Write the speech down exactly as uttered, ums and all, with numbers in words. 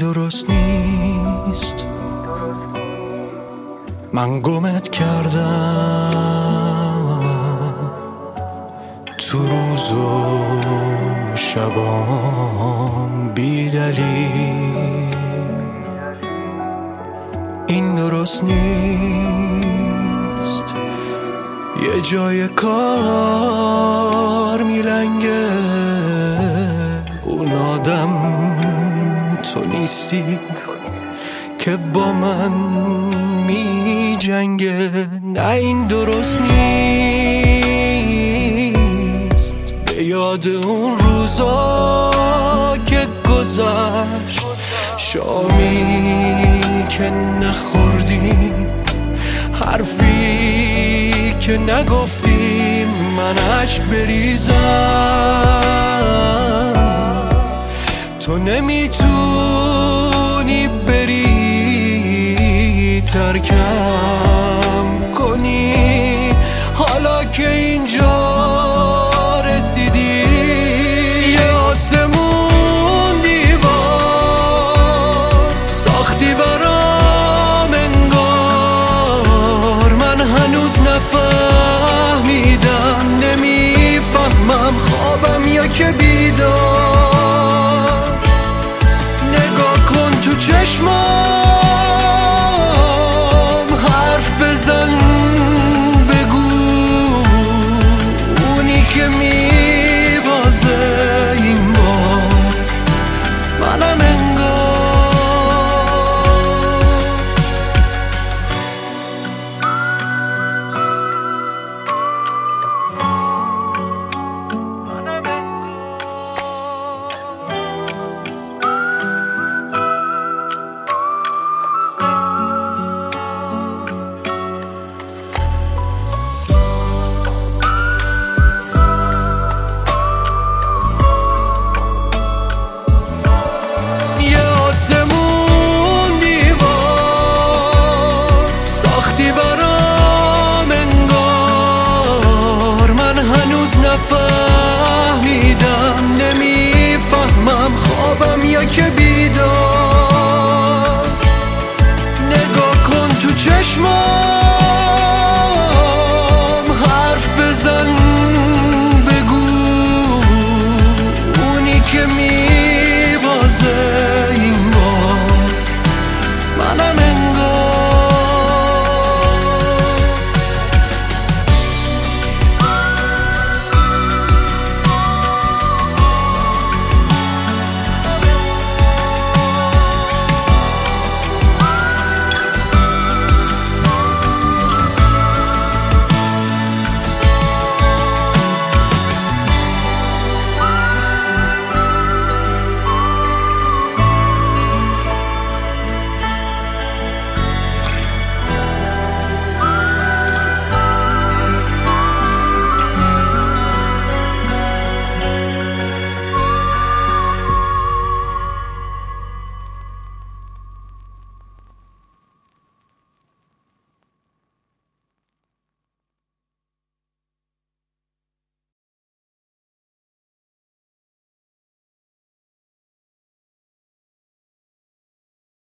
درست نیست، من گمت کردم تو روز و شبام بی دلیل. این درست نیست، یه جای کار میلنگه، اون آدم تو نیستی که با من می جنگه. نه این درست نیست، به یاد اون روزا که گذشت، شامی که نخوردیم، حرفی که نگفتیم، من عشق بریزم تو نمیتونی بری ترکم کنی. حالا که اینجا رسیدی، یه آسمون دیوار ساختی برام انگار، من هنوز نفهمیدم، نمیفهمم خوابم یا که بیدار. نگاه کن تو چشمام، حرف بزن، بگو اونی که میبازه این بار منم انگار. نفهمیدم، نمیفهمم خوابم یا که بیدار. نگاه کن تو چشمام، حرف بزن، بگو اونی که